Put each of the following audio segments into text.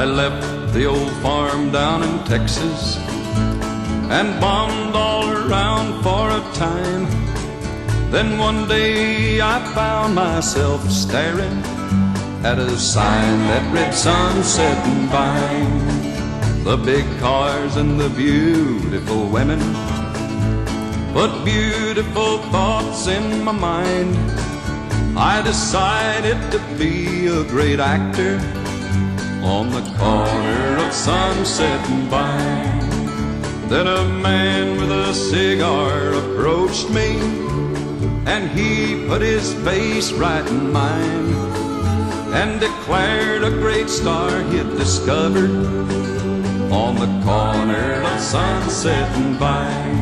left the old farm down in Texas and bombed all around for a time. Then one day I found myself staring at a sign that read Sunset and Vine. The big cars and the beautiful women put beautiful thoughts in my mind. I decided to be a great actor on the corner of Sunset and Vine. Then a man with a cigar approached me, and he put his face right in mine and declared a great star he'd discovered on the corner of Sunset and Vine.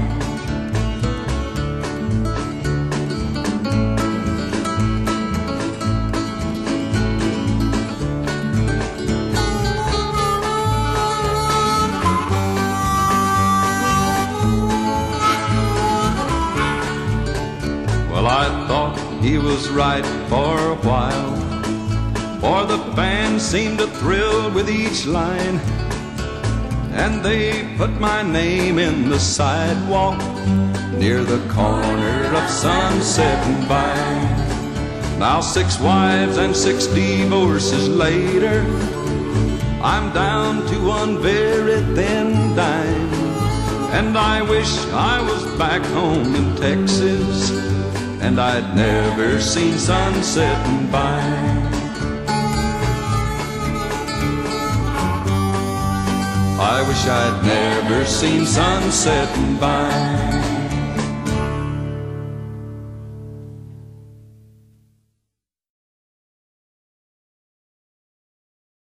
Well, I thought he was right for a while, for the band seemed to thrill with each line, and they put my name in the sidewalk near the corner of Sunset and Vine. Now 6 wives and 6 divorces later, I'm down to one very thin dime, and I wish I was back home in Texas and I'd never seen Sunset and Vine. I wish I'd never seen Sunset and Vine.